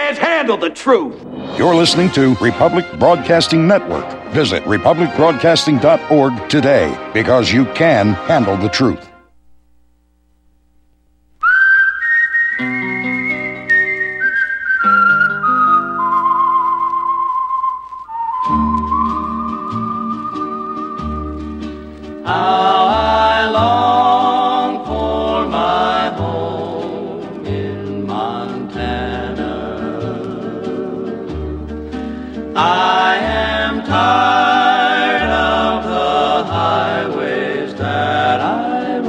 can't handle the truth. You're listening to Republic Broadcasting Network. Visit republicbroadcasting.org today, because you can handle the truth. How I long for my home in Montana. I am tired of the highways that I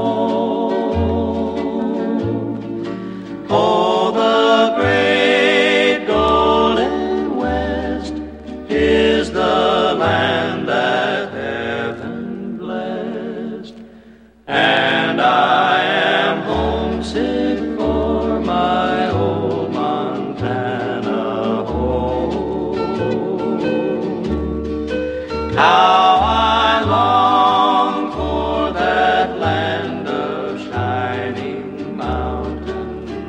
roam. Oh, the great golden West is the land that heaven blessed, and I am homesick for my old Montana home. How I long for that land of shining mountains,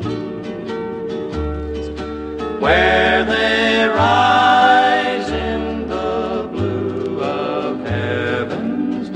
where they rise in the blue of heaven's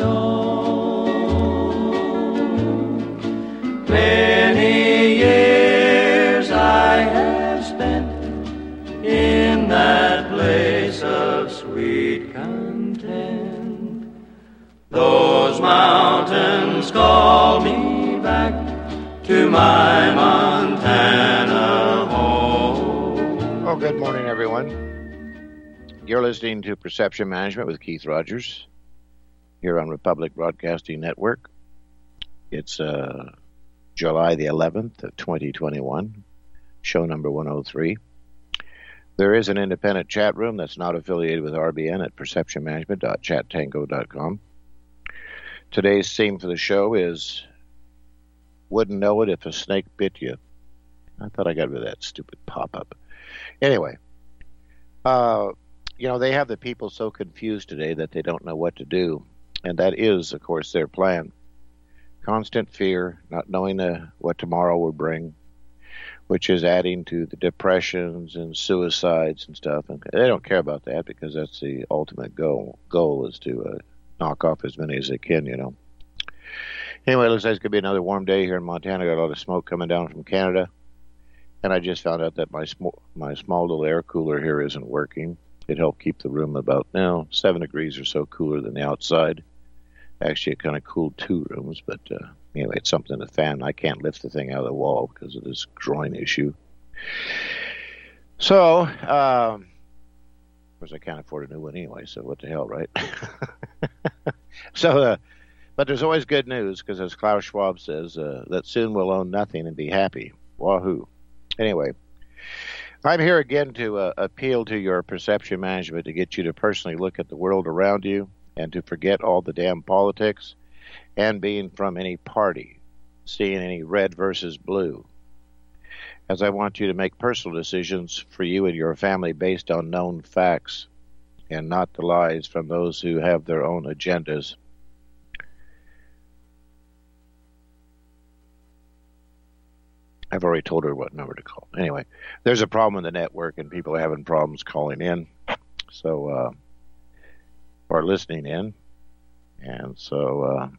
dawn. Many years I have spent in that place of sweet content. Those mountains call me back to my Montana home. Oh, good morning, everyone. You're listening to Perception Management with Keith Rogers here on Republic Broadcasting Network. It's July the 11th of 2021, show number 103. There is an independent chat room that's not affiliated with RBN at perceptionmanagement.chattango.com. Today's theme for the show is Wouldn't Know It If a Snake Bit You. I thought I got rid of that stupid pop-up. Anyway, they have the people so confused today that they don't know what to do. And that is, of course, their plan. Constant fear, not knowing what tomorrow will bring, which is adding to the depressions and suicides and stuff. And they don't care about that because that's the ultimate goal. Goal is to knock off as many as they can, Anyway, it looks like it's going to be another warm day here in Montana. Got a lot of smoke coming down from Canada. And I just found out that my small little air cooler here isn't working. It helped keep the room about 7 degrees or so cooler than the outside. Actually, it kind of cooled 2 rooms, but anyway, it's something to fan. I can't lift the thing out of the wall because of this groin issue. So, of course, I can't afford a new one anyway, so what the hell, right? But there's always good news, because as Klaus Schwab says, that soon we'll own nothing and be happy. Wahoo. Anyway, I'm here again to appeal to your perception management to get you to personally look at the world around you and to forget all the damn politics and being from any party, seeing any red versus blue. As I want you to make personal decisions for you and your family based on known facts and not the lies from those who have their own agendas. I've already told her what number to call. Anyway, there's a problem in the network and people are having problems calling in. So, or listening in. And so,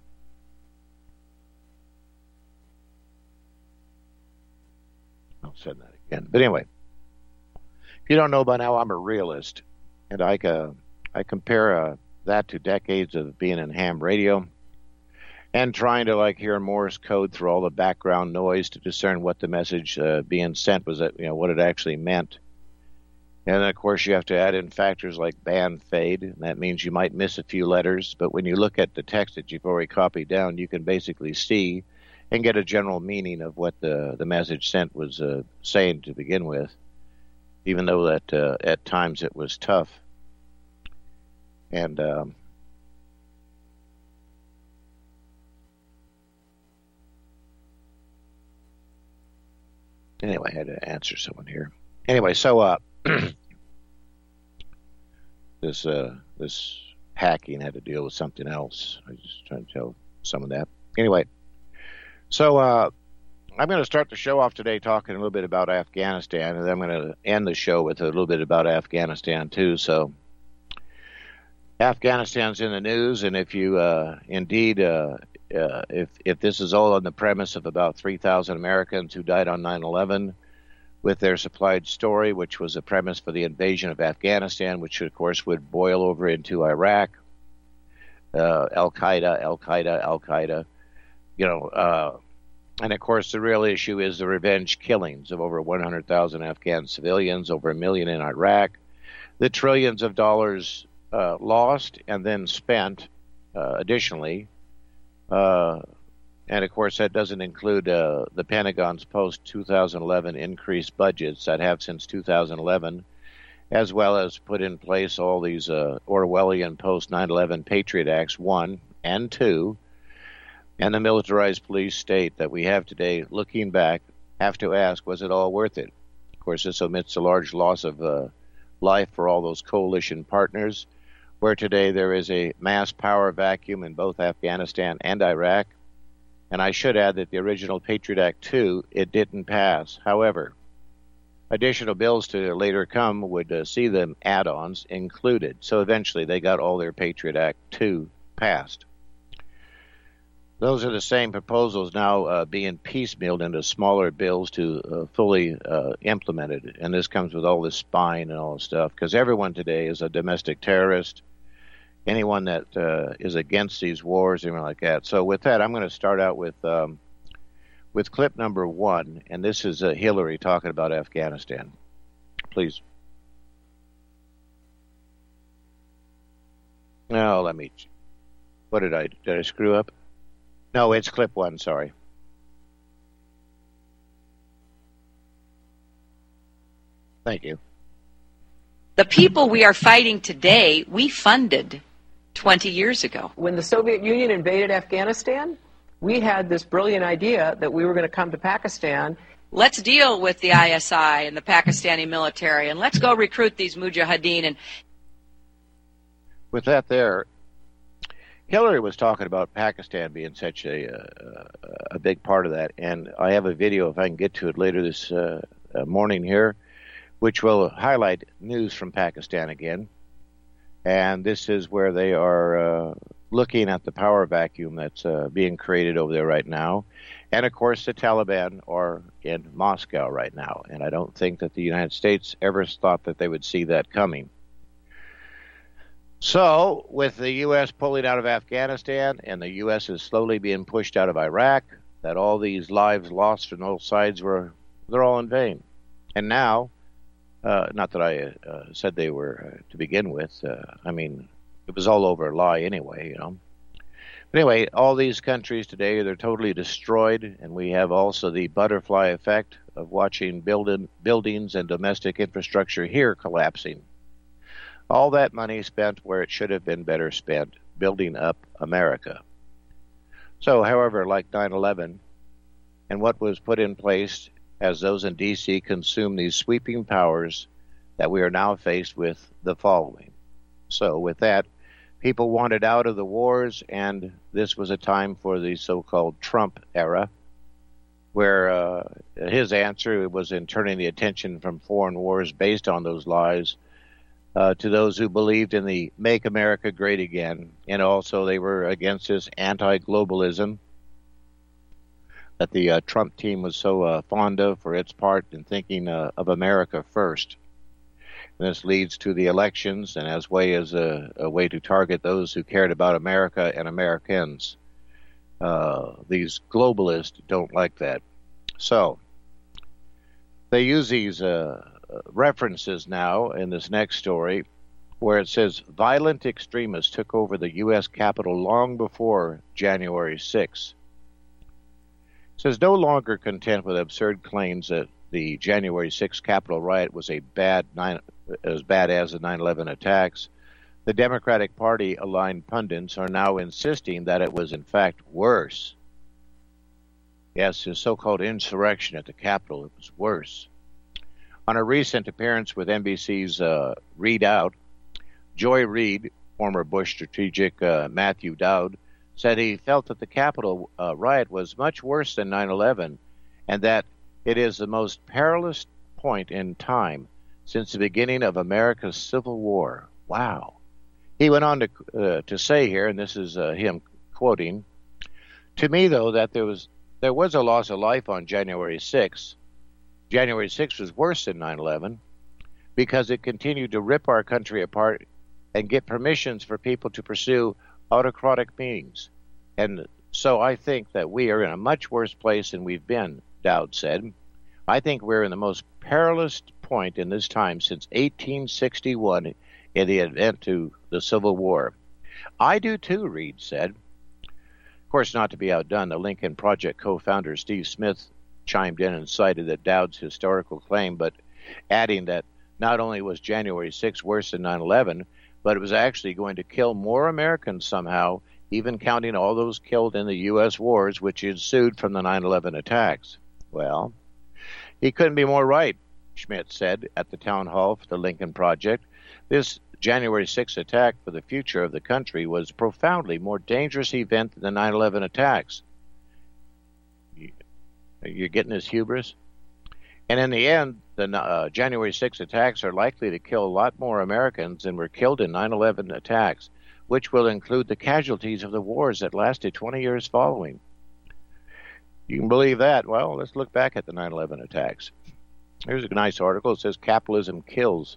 I'll send that again. But anyway, if you don't know by now, I'm a realist. And I compare that to decades of being in ham radio and trying to hear Morse code through all the background noise to discern what the message being sent was, what it actually meant. And then, of course, you have to add in factors like band fade, and that means you might miss a few letters. But when you look at the text that you've already copied down, you can basically see and get a general meaning of what the message sent was saying to begin with, even though that at times it was tough. And anyway, I had to answer someone here. Anyway, so this hacking had to deal with something else. I was just trying to tell some of that. Anyway, so I'm going to start the show off today talking a little bit about Afghanistan, and then I'm going to end the show with a little bit about Afghanistan, too. So Afghanistan's in the news, and if you if this is all on the premise of about 3,000 Americans who died on 9/11 with their supplied story, which was a premise for the invasion of Afghanistan, which, of course, would boil over into Iraq, Al-Qaeda, and, of course, the real issue is the revenge killings of over 100,000 Afghan civilians, over 1 million in Iraq, the trillions of dollars lost and then spent additionally. And, of course, that doesn't include the Pentagon's post-2011 increased budgets that have since 2011, as well as put in place all these Orwellian post-9/11 Patriot Acts 1 and 2, and the militarized police state that we have today. Looking back, have to ask, was it all worth it? Of course, this omits a large loss of life for all those coalition partners, where today there is a mass power vacuum in both Afghanistan and Iraq. And I should add that the original Patriot Act 2, it didn't pass. However, additional bills to later come would see them add-ons included. So eventually they got all their Patriot Act 2 passed. Those are the same proposals now being piecemealed into smaller bills to fully implemented. And this comes with all this spying and all this stuff, because everyone today is a domestic terrorist. Anyone that is against these wars, anyone like that. So with that, I'm going to start out with clip number 1, and this is Hillary talking about Afghanistan. Please. No, what did I screw up? No, it's clip 1, sorry. Thank you. The people we are fighting today, we funded 20 years ago. When the Soviet Union invaded Afghanistan, we had this brilliant idea that we were going to come to Pakistan. Let's deal with the ISI and the Pakistani military, and let's go recruit these mujahideen. And with that there, Hillary was talking about Pakistan being such a big part of that, and I have a video, if I can get to it later this morning here, which will highlight news from Pakistan again. And this is where they are looking at the power vacuum that's being created over there right now. And, of course, the Taliban are in Moscow right now. And I don't think that the United States ever thought that they would see that coming. So, with the U.S. pulling out of Afghanistan and the U.S. is slowly being pushed out of Iraq, that all these lives lost from both sides they're all in vain. And now, not that I said they were to begin with. I mean, it was all over a lie anyway, But anyway, all these countries today, they're totally destroyed, and we have also the butterfly effect of watching buildings and domestic infrastructure here collapsing. All that money spent where it should have been better spent, building up America. So, however, like 9/11, and what was put in place as those in D.C. consume these sweeping powers, that we are now faced with the following. So with that, people wanted out of the wars, and this was a time for the so-called Trump era, where his answer was in turning the attention from foreign wars based on those lies to those who believed in the Make America Great Again, and also they were against this anti-globalism that the Trump team was so fond of for its part in thinking of America first. And this leads to the elections, and as a way to target those who cared about America and Americans. These globalists don't like that. So they use these references now in this next story, where it says violent extremists took over the U.S. Capitol long before January 6th. Says no longer content with absurd claims that the January 6th Capitol riot was as bad as the 9/11 attacks, the Democratic Party-aligned pundits are now insisting that it was in fact worse. Yes, the so-called insurrection at the Capitol, it was worse. On a recent appearance with NBC's Read Out, Joy Reid, former Bush strategic Matthew Dowd, said he felt that the Capitol riot was much worse than 9/11, and that it is the most perilous point in time since the beginning of America's Civil War. Wow. He went on to say here, and this is him quoting, "To me, though, that there was a loss of life on January 6th. January 6th was worse than 9/11 because it continued to rip our country apart and get permissions for people to pursue autocratic means. And so I think that we are in a much worse place than we've been," Dowd said. "I think we're in the most perilous point in this time since 1861 in the event to the Civil War." "I do too," Reed said. Of course, not to be outdone, the Lincoln Project co-founder Steve Smith chimed in and cited that Dowd's historical claim, but adding that not only was January 6th worse than 9/11, but it was actually going to kill more Americans somehow, even counting all those killed in the U.S. wars which ensued from the 9/11 attacks. Well, he couldn't be more right, Schmidt said at the town hall for the Lincoln Project. This January 6th attack for the future of the country was a profoundly more dangerous event than the 9/11 attacks. You're getting his hubris? And in the end, the January 6th attacks are likely to kill a lot more Americans than were killed in 9/11 attacks, which will include the casualties of the wars that lasted 20 years following. You can believe that. Well, let's look back at the 9/11 attacks. Here's a nice article. It says, "Capitalism Kills."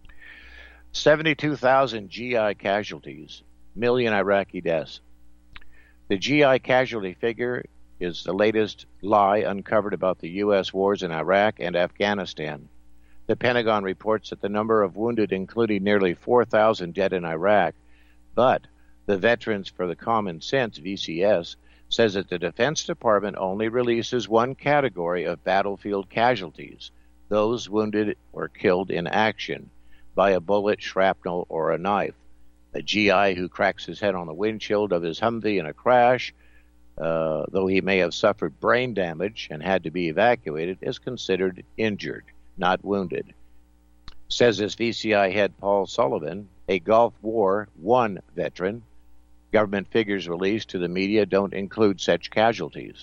72,000 GI casualties, million Iraqi deaths. The GI casualty figure is the latest lie uncovered about the U.S. wars in Iraq and Afghanistan. The Pentagon reports that the number of wounded including nearly 4,000 dead in Iraq, but the Veterans for the Common Sense, VCS, says that the Defense Department only releases one category of battlefield casualties, those wounded or killed in action by a bullet, shrapnel, or a knife. A GI who cracks his head on the windshield of his Humvee in a crash, though he may have suffered brain damage and had to be evacuated, is considered injured, not wounded. Says this VCI head Paul Sullivan, a Gulf War I veteran. Government figures released to the media don't include such casualties.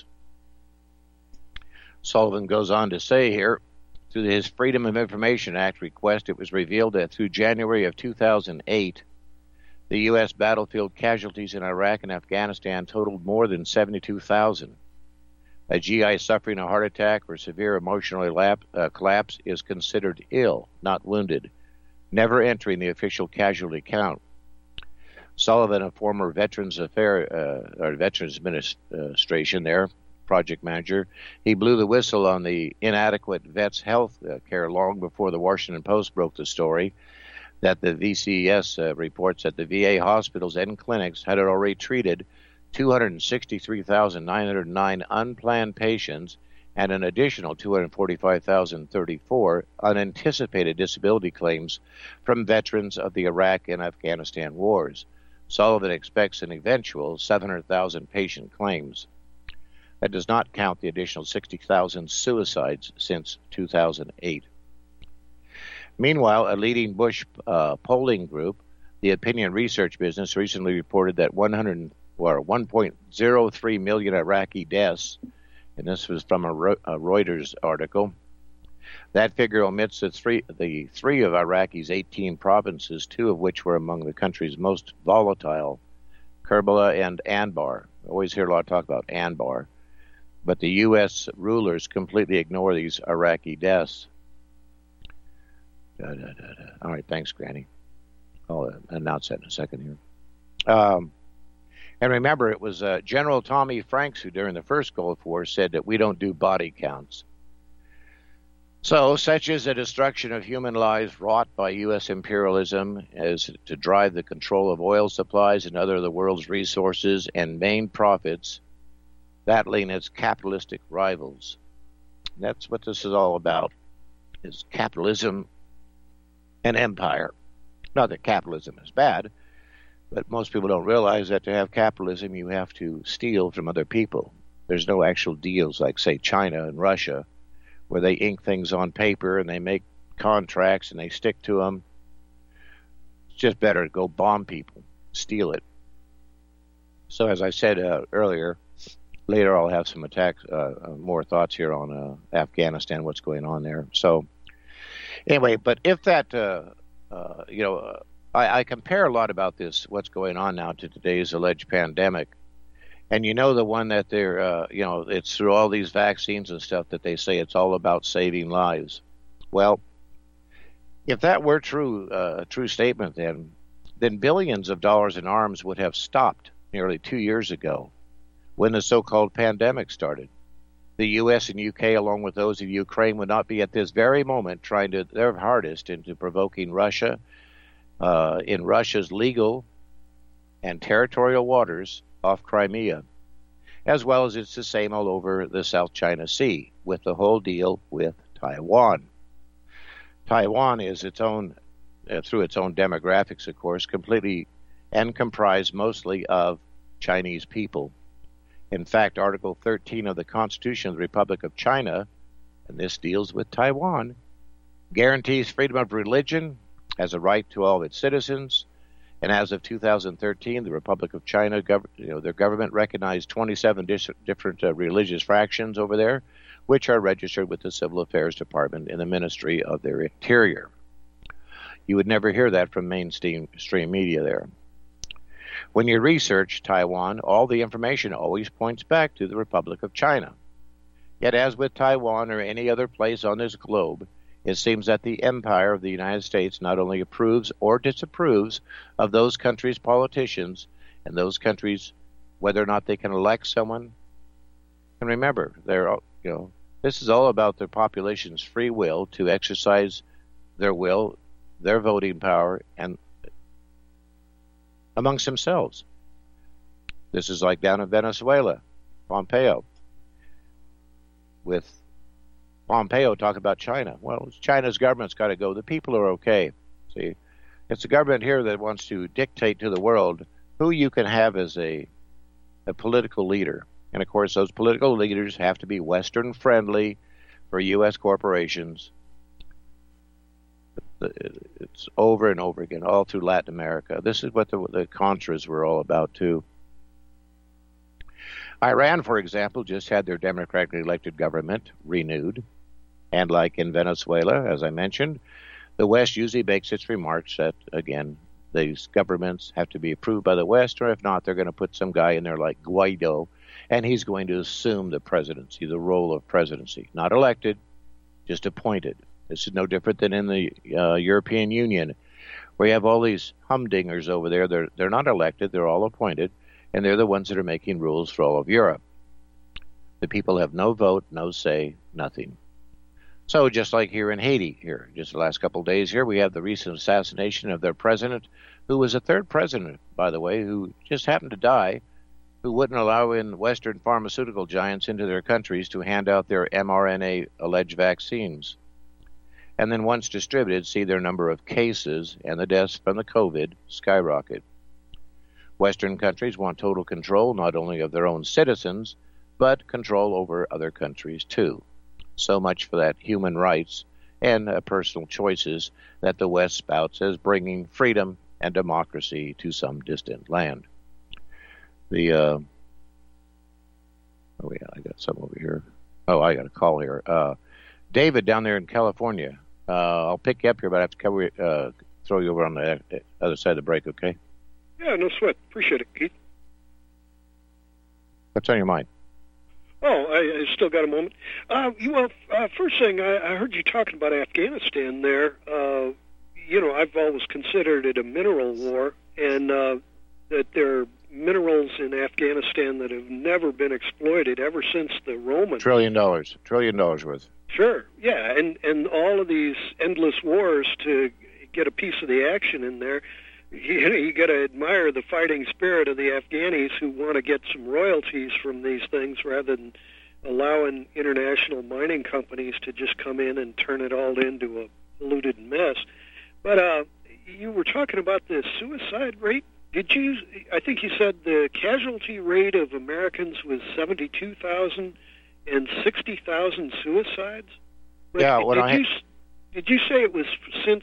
Sullivan goes on to say here, through his Freedom of Information Act request, it was revealed that through January of 2008, the U.S. battlefield casualties in Iraq and Afghanistan totaled more than 72,000. A GI suffering a heart attack or severe emotional collapse is considered ill, not wounded, never entering the official casualty count. Sullivan, a former Veterans Administration there, project manager, he blew the whistle on the inadequate vets' health care long before the Washington Post broke the story that the VCS reports that the VA hospitals and clinics had already treated 263,909 unplanned patients and an additional 245,034 unanticipated disability claims from veterans of the Iraq and Afghanistan wars. Sullivan expects an eventual 700,000 patient claims. That does not count the additional 60,000 suicides since 2008. Meanwhile, a leading Bush polling group, the Opinion Research Business, recently reported that 1.03 million Iraqi deaths, and this was from a Reuters article. That figure omits the three of Iraqi's 18 provinces, two of which were among the country's most volatile, Kerbala and Anbar. I always hear a lot of talk about Anbar. But the U.S. rulers completely ignore these Iraqi deaths. All right, thanks, Granny. I'll announce that in a second here. And remember, it was General Tommy Franks who, during the first Gulf War, said that we don't do body counts. So, such is the destruction of human lives wrought by U.S. imperialism as to drive the control of oil supplies and other of the world's resources and main profits, battling its capitalistic rivals. That's what this is all about, is capitalism and empire. Not that capitalism is bad, but most people don't realize that to have capitalism, you have to steal from other people. There's no actual deals like, say, China and Russia, where they ink things on paper and they make contracts and they stick to them. It's just better to go bomb people, steal it. So as I said earlier, later I'll have some more thoughts here on Afghanistan, what's going on there. So anyway, but if that, I compare a lot about this, what's going on now, to today's alleged pandemic. And the one that they're, it's through all these vaccines and stuff that they say it's all about saving lives. Well, if that were true, a true statement, then billions of dollars in arms would have stopped nearly 2 years ago when the so-called pandemic started. The U.S. and U.K., along with those of Ukraine, would not be at this very moment trying their hardest into provoking Russia in Russia's legal and territorial waters off Crimea, as well as it's the same all over the South China Sea with the whole deal with Taiwan. Taiwan is its own, through its own demographics, of course, completely and comprised mostly of Chinese people. In fact, Article 13 of the Constitution of the Republic of China, and this deals with Taiwan, guarantees freedom of religion as a right to all of its citizens. And as of 2013, the Republic of China, their government recognized 27 different religious fractions over there, which are registered with the Civil Affairs Department in the Ministry of their Interior. You would never hear that from mainstream media there. When you research Taiwan, all the information always points back to the Republic of China. Yet, as with Taiwan or any other place on this globe, it seems that the empire of the United States not only approves or disapproves of those countries' politicians and those countries, whether or not they can elect someone. And remember, this is all about their population's free will to exercise their will, their voting power, and amongst themselves. This is like down in Venezuela, Pompeo. With Pompeo talking about China. Well, China's government's got to go. The people are okay. See, it's the government here that wants to dictate to the world who you can have as a political leader. And, of course, those political leaders have to be Western-friendly for U.S. corporations. It's over and over again, all through Latin America. This is what the Contras were all about, too. Iran, for example, just had their democratically elected government renewed. And like in Venezuela, as I mentioned, the West usually makes its remarks that, again, these governments have to be approved by the West, or if not, they're going to put some guy in there like Guaido, and he's going to assume the presidency, the role of presidency. Not elected, just appointed. This is no different than in the European Union, where you have all these humdingers over there. They're not elected, they're all appointed, and they're the ones that are making rules for all of Europe. The people have no vote, no say, nothing. So just like here in Haiti, just the last couple of days here, we have the recent assassination of their president, who was a third president, by the way, who just happened to die, who wouldn't allow in Western pharmaceutical giants into their countries to hand out their mRNA alleged vaccines. And then once distributed, see their number of cases and the deaths from the COVID skyrocket. Western countries want total control not only of their own citizens, but control over other countries too. So much for that human rights and personal choices that the West spouts as bringing freedom and democracy to some distant land. I got some over here. Oh, I got a call here. David down there in California. I'll pick you up here, but I have to throw you over on the other side of the break, okay? Yeah, no sweat. Appreciate it, Keith. What's on your mind? Oh, I still got a moment. First thing, I heard you talking about Afghanistan there. I've always considered it a mineral war, and that there are minerals in Afghanistan that have never been exploited ever since the Romans. $1 trillion worth. Sure, yeah, and all of these endless wars to get a piece of the action in there. You got to admire the fighting spirit of the Afghanis who want to get some royalties from these things rather than allowing international mining companies to just come in and turn it all into a polluted mess. But you were talking about the suicide rate. I think you said the casualty rate of Americans was 72,000 and 60,000 suicides? Yeah, Did you say it was since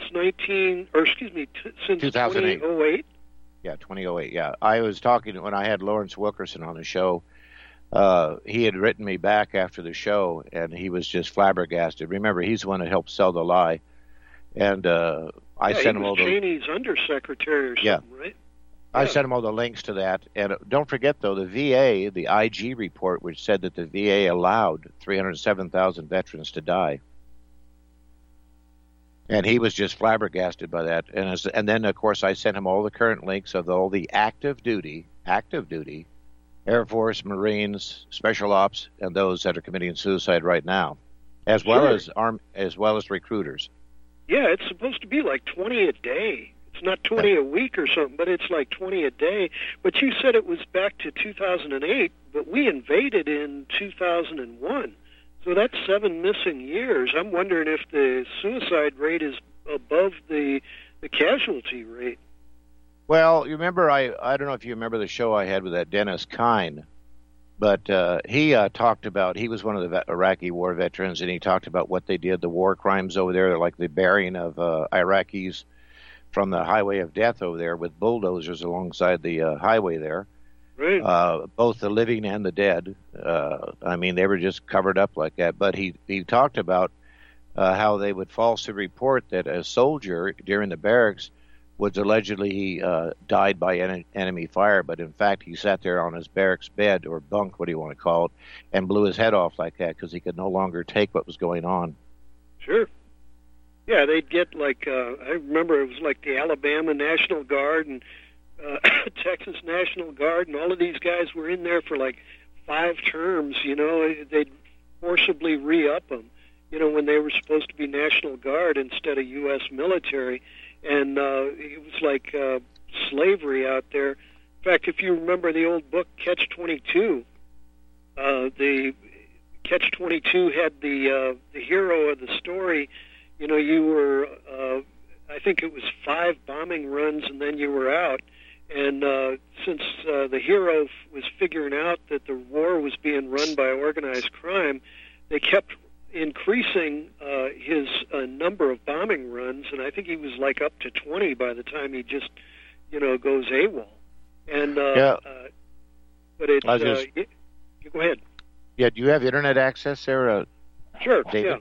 2008? Yeah, 2008, yeah. I was talking when I had Lawrence Wilkerson on the show. he had written me back after the show, and he was just flabbergasted. Remember, he's the one that helped sell the lie. And I sent him all the Cheney's undersecretary or something, right? I sent him all the links to that. And don't forget, though, the VA, the IG report, which said that the VA allowed 307,000 veterans to die. And he was just flabbergasted by that. And then, of course, I sent him all the current links of all the active duty, Air Force, Marines, Special Ops, and those that are committing suicide right now, as well as recruiters. Yeah, it's supposed to be like 20 a day. It's not 20 a week or something, but it's like 20 a day. But you said it was back to 2008, but we invaded in 2001. So that's 7 missing years. I'm wondering if the suicide rate is above the casualty rate. Well, you remember, I don't know if you remember the show I had with that Dennis Kine, but he talked about, he was one of the Iraqi war veterans, and he talked about what they did, the war crimes over there, like the burying of Iraqis from the highway of death over there with bulldozers alongside the highway there. Right. Both the living and the dead. I mean, they were just covered up like that. But he talked about how they would falsely report that a soldier during the barracks was allegedly died by enemy fire, but in fact he sat there on his barracks bed, or bunk, what do you want to call it, and blew his head off like that because he could no longer take what was going on. Sure. Yeah, they'd get like, I remember it was like the Alabama National Guard and Texas National Guard, and all of these guys were in there for like 5 terms, you know. They'd forcibly re-up them, you know, when they were supposed to be National Guard instead of U.S. military. And it was like slavery out there. In fact, if you remember the old book Catch-22, the Catch-22 had the hero of the story. You know, you were, I think it was 5 bombing runs, and then you were out. And since the hero was figuring out that the war was being run by organized crime, they kept increasing his number of bombing runs, and I think he was like up to 20 by the time he just, you know, goes AWOL. And but it's go ahead. Yeah, do you have internet access there, sure, David?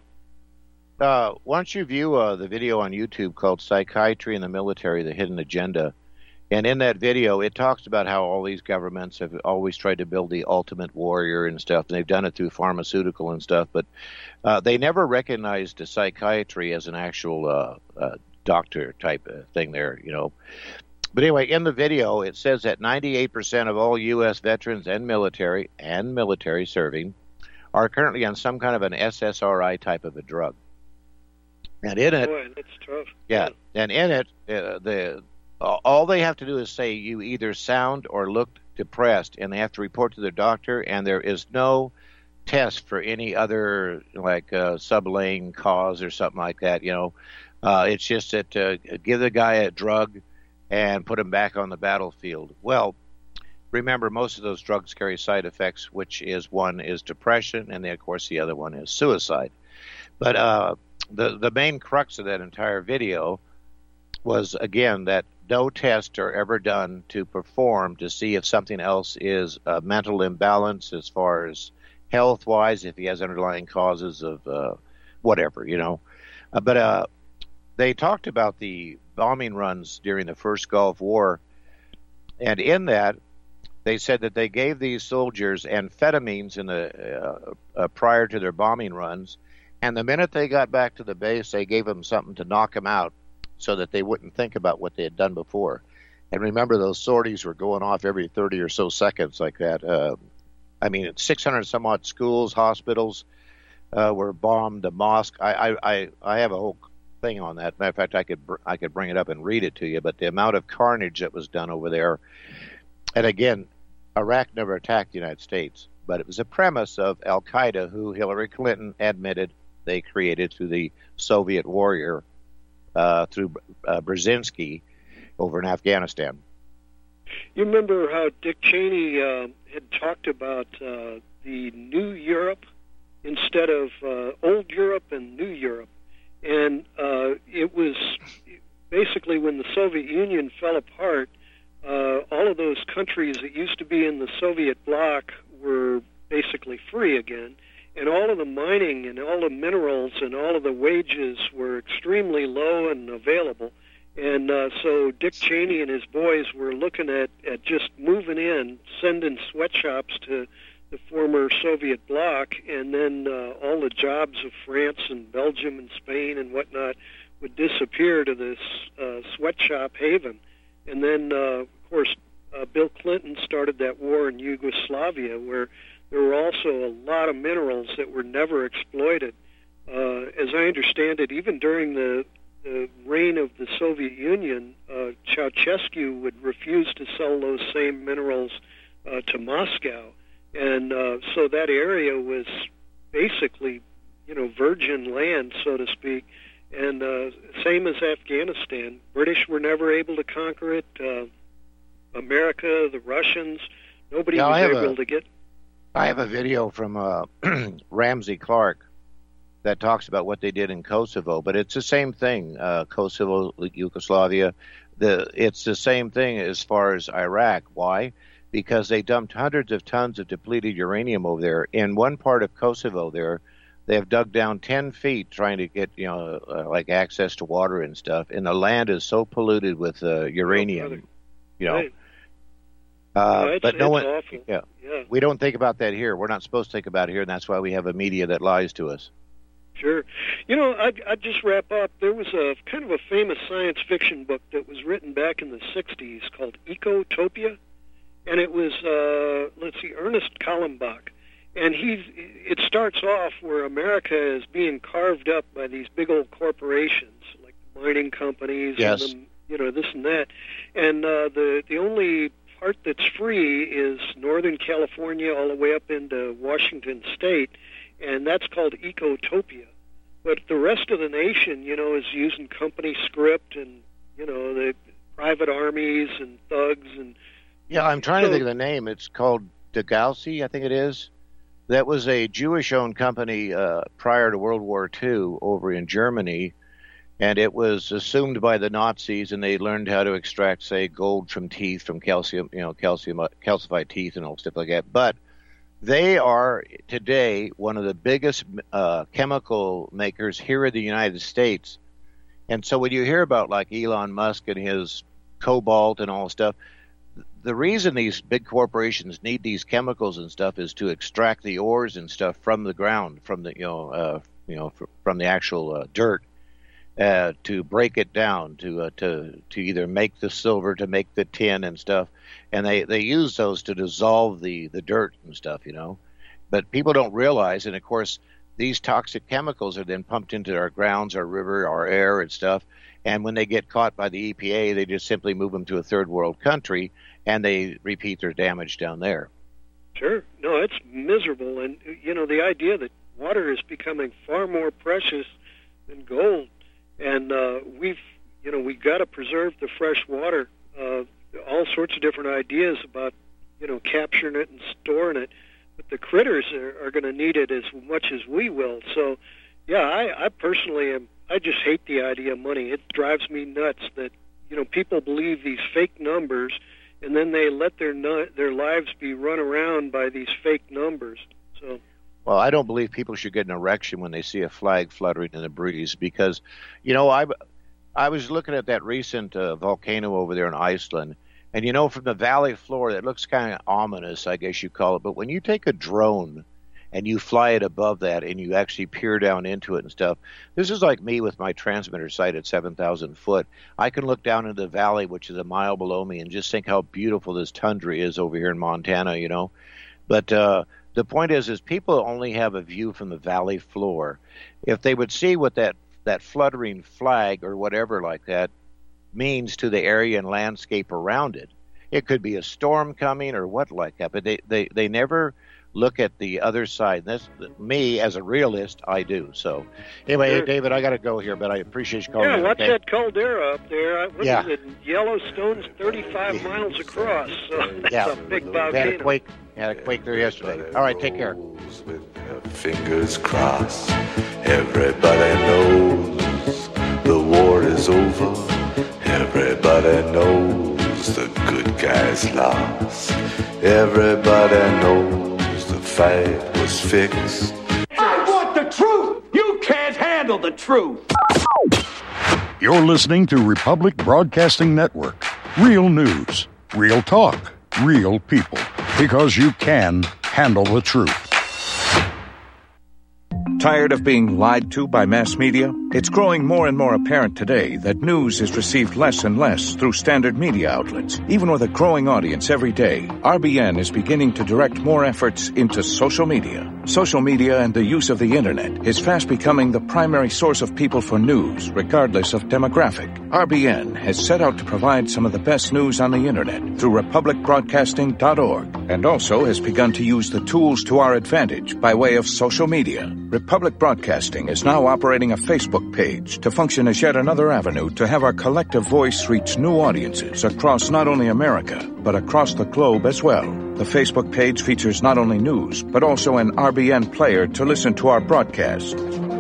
Yeah. Why don't you view the video on YouTube called Psychiatry in the Military, The Hidden Agenda? And in that video, it talks about how all these governments have always tried to build the ultimate warrior and stuff, and they've done it through pharmaceutical and stuff, but they never recognized the psychiatry as an actual doctor type of thing there, you know. But anyway, in the video, it says that 98% of all U.S. veterans and military serving are currently on some kind of an SSRI type of a drug. And in it, boy, that's tough. Yeah, and in it, all they have to do is say you either sound or look depressed, and they have to report to their doctor, and there is no test for any other, like sublane cause or something like that, you know. It's just that give the guy a drug and put him back on the battlefield. Well, remember, most of those drugs carry side effects, which is one is depression, and then, of course, the other one is suicide. But the main crux of that entire video was, again, that no tests are ever done to perform to see if something else is a mental imbalance as far as health-wise, if he has underlying causes of whatever, you know. But they talked about the bombing runs during the first Gulf War, and in that, they said that they gave these soldiers amphetamines in the prior to their bombing runs, and the minute they got back to the base, they gave them something to knock them out so that they wouldn't think about what they had done before. And remember, those sorties were going off every 30 or so seconds like that. I mean, 600 some odd schools, hospitals were bombed, the mosque. I have a whole thing on that. Matter of fact, I could bring it up and read it to you, but the amount of carnage that was done over there. And again, Iraq never attacked the United States, but it was a premise of Al-Qaeda, who Hillary Clinton admitted they created through the Soviet warrior, through Brzezinski over in Afghanistan. You remember how Dick Cheney had talked about the New Europe instead of Old Europe and New Europe. And it was basically when the Soviet Union fell apart, all of those countries that used to be in the Soviet bloc were basically free again. And all of the mining and all the minerals and all of the wages were extremely low and available. And so Dick Cheney and his boys were looking at just moving in, sending sweatshops to the former Soviet bloc, and then all the jobs of France and Belgium and Spain and whatnot would disappear to this sweatshop haven. And then, of course, Bill Clinton started that war in Yugoslavia, where there were also a lot of minerals that were never exploited. As I understand it, even during the reign of the Soviet Union, Ceausescu would refuse to sell those same minerals to Moscow. And so that area was basically, virgin land, so to speak. And same as Afghanistan. British were never able to conquer it. America, the Russians, nobody was able to get... I have a video from Ramsey Clark that talks about what they did in Kosovo, but it's the same thing. Kosovo, Yugoslavia, it's the same thing as far as Iraq. Why? Because they dumped hundreds of tons of depleted uranium over there. In one part of Kosovo there, they have dug down 10 feet trying to get, like access to water and stuff, and the land is so polluted with uranium, Right. But no one, awful. Yeah, we don't think about that here. We're not supposed to think about it here, and that's why we have a media that lies to us. Sure. I'd just wrap up. There was a kind of a famous science fiction book that was written back in the 60s called Ecotopia, and it was, Ernest Kallenbach. And it starts off where America is being carved up by these big old corporations, like the mining companies, yes, and this and that. And the only part that's free is Northern California all the way up into Washington State, and that's called Ecotopia. But the rest of the nation, is using company script and, the private armies and thugs and... Yeah, I'm trying to think of the name. It's called Degaussy, I think it is. That was a Jewish-owned company prior to World War II over in Germany, and it was assumed by the Nazis, and they learned how to extract, say, gold from teeth, from calcified teeth and all stuff like that. But they are today one of the biggest chemical makers here in the United States. And so when you hear about like Elon Musk and his cobalt and all stuff, the reason these big corporations need these chemicals and stuff is to extract the ores and stuff from the ground, from the from the actual dirt, to break it down, to either make the silver, to make the tin and stuff, and they use those to dissolve the dirt and stuff, But people don't realize, and of course, these toxic chemicals are then pumped into our grounds, our river, our air and stuff. And when they get caught by the EPA, they just simply move them to a third world country, and they repeat their damage down there. Sure. No, it's miserable. And, the idea that water is becoming far more precious than gold. And we've got to preserve the fresh water. All sorts of different ideas about, capturing it and storing it. But the critters are going to need it as much as we will. So, yeah, I personally I just hate the idea of money. It drives me nuts that, people believe these fake numbers, and then they let their lives be run around by these fake numbers. So, well, I don't believe people should get an erection when they see a flag fluttering in the breeze because, I was looking at that recent volcano over there in Iceland, and, from the valley floor, it looks kind of ominous, I guess you call it. But when you take a drone and you fly it above that and you actually peer down into it and stuff, this is like me with my transmitter sight at 7,000 foot. I can look down into the valley, which is a mile below me, and just think how beautiful this tundra is over here in Montana, But the point is people only have a view from the valley floor. If they would see what that fluttering flag or whatever like that means to the area and landscape around it. It could be a storm coming or what like that, but they never look at the other side. That's me as a realist, I do. So anyway, sure. Hey, David, I got to go here, but I appreciate you calling me. Yeah, watch okay? that caldera up there. What Yeah. is it? Yellowstone's 35 miles across. So Yeah. it's a big Had volcano. a quake there yesterday. All right, take care. With their fingers crossed, everybody knows the war is over. Everybody knows the good guys lost. Everybody knows the fight was fixed. I want the truth! You can't handle the truth! You're listening to Republic Broadcasting Network. Real news, real talk, real people. Because you can handle the truth. Tired of being lied to by mass media? It's growing more and more apparent today that news is received less and less through standard media outlets. Even with a growing audience every day, RBN is beginning to direct more efforts into social media. Social media and the use of the internet is fast becoming the primary source of people for news, regardless of demographic. RBN has set out to provide some of the best news on the internet through republicbroadcasting.org, and also has begun to use the tools to our advantage by way of social media. Republic Broadcasting is now operating a Facebook page to function as yet another avenue to have our collective voice reach new audiences across not only America, but across the globe as well. The Facebook page features not only news, but also an RBN player to listen to our broadcast.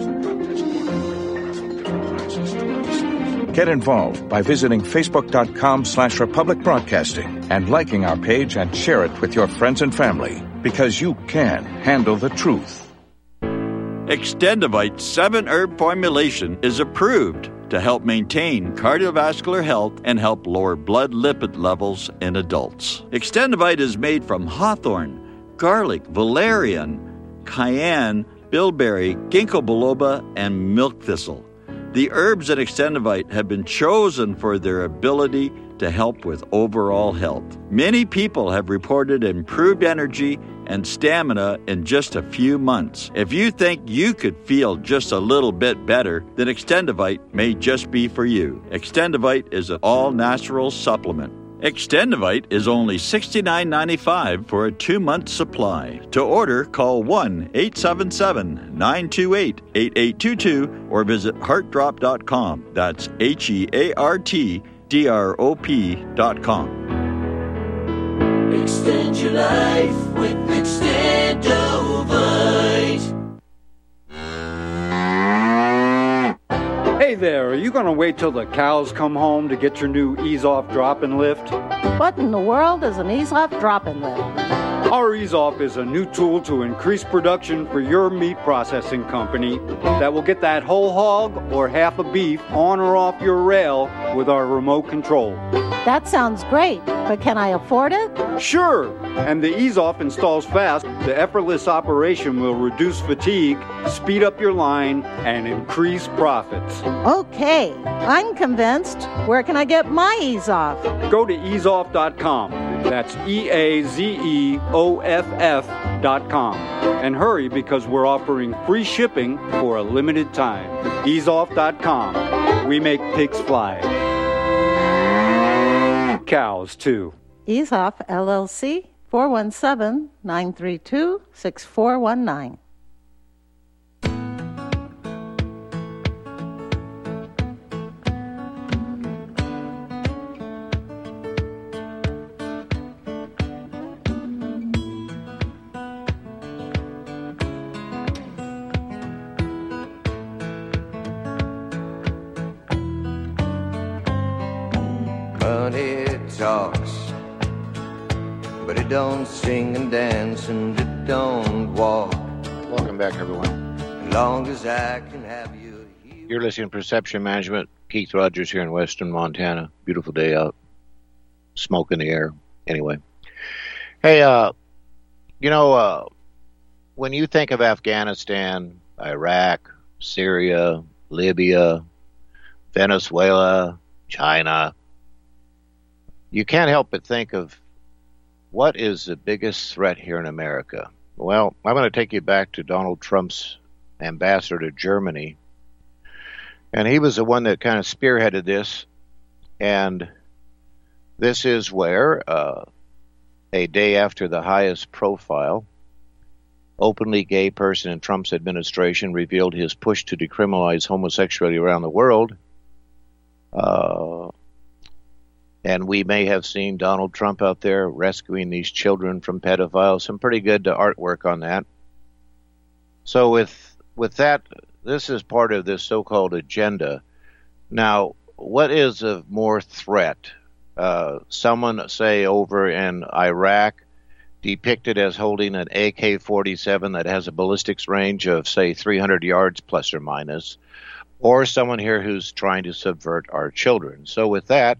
Get involved by visiting facebook.com/Republic Broadcasting and liking our page and share it with your friends and family, because you can handle the truth. Extendivite 7-herb formulation is approved to help maintain cardiovascular health and help lower blood lipid levels in adults. Extendivite is made from hawthorn, garlic, valerian, cayenne, bilberry, ginkgo biloba, and milk thistle. The herbs in Extendivite have been chosen for their ability to help with overall health. Many people have reported improved energy and stamina in just a few months. If you think you could feel just a little bit better, then Extendivite may just be for you. Extendivite is an all-natural supplement. Extendivite is only $69.95 for a 2-month supply. To order, call 1-877-928-8822 or visit heartdrop.com. That's HEARTDROP.com. Extend your life with Extendovite. Hey there, are you going to wait till the cows come home to get your new Ease-Off Drop-In Lift? What in the world is an Ease-Off Drop-In Lift? Our Ease-Off is a new tool to increase production for your meat processing company that will get that whole hog or half a beef on or off your rail with our remote control. That sounds great, but can I afford it? Sure! And the Ease-Off installs fast. The effortless operation will reduce fatigue, speed up your line, and increase profits. Okay, I'm convinced. Where can I get my Ease-Off? Go to easeoff.com. That's EAZEOFF.com. And hurry, because we're offering free shipping for a limited time. Easeoff.com. We make pigs fly. Cows, too. Ease-Off, LLC, 417-932-6419. Money talks, but it don't sing and dance, and it don't walk. Welcome back, everyone. As long as I can have you here. You're listening to Perception Management. Keith Rogers here in Western Montana. Beautiful day out. Smoke in the air. Anyway. Hey, when you think of Afghanistan, Iraq, Syria, Libya, Venezuela, China, you can't help but think of what is the biggest threat here in America. Well, I'm going to take you back to Donald Trump's ambassador to Germany. And he was the one that kind of spearheaded this. And this is where, a day after the highest profile, openly gay person in Trump's administration revealed his push to decriminalize homosexuality around the world. And we may have seen Donald Trump out there rescuing these children from pedophiles. Some pretty good artwork on that. So with that, this is part of this so-called agenda. Now, what is a more threat? Someone, say, over in Iraq depicted as holding an AK-47 that has a ballistics range of, say, 300 yards plus or minus, or someone here who's trying to subvert our children. So with that,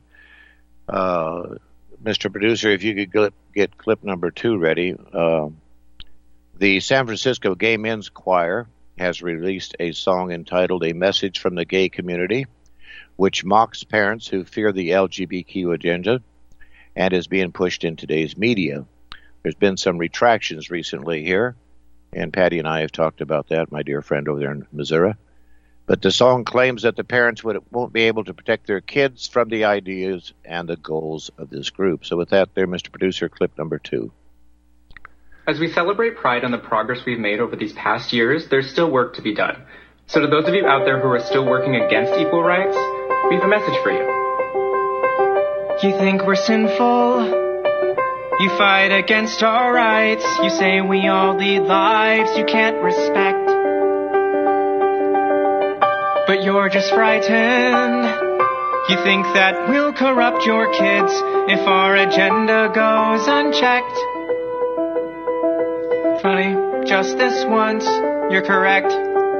Mr. Producer, if you could get clip number 2 ready. The San Francisco Gay Men's Choir has released a song entitled A Message from the Gay Community, which mocks parents who fear the LGBTQ agenda and is being pushed in today's media. There's been some retractions recently here, and Patty and I have talked about that, my dear friend over there in Missouri. But the song claims that the parents won't be able to protect their kids from the ideas and the goals of this group. So with that there, Mr. Producer, clip number 2. As we celebrate Pride and the progress we've made over these past years, there's still work to be done. So to those of you out there who are still working against equal rights, we have a message for you. You think we're sinful? You fight against our rights. You say we all lead lives you can't respect. But you're just frightened. You think that we'll corrupt your kids if our agenda goes unchecked. Funny, just this once, you're correct.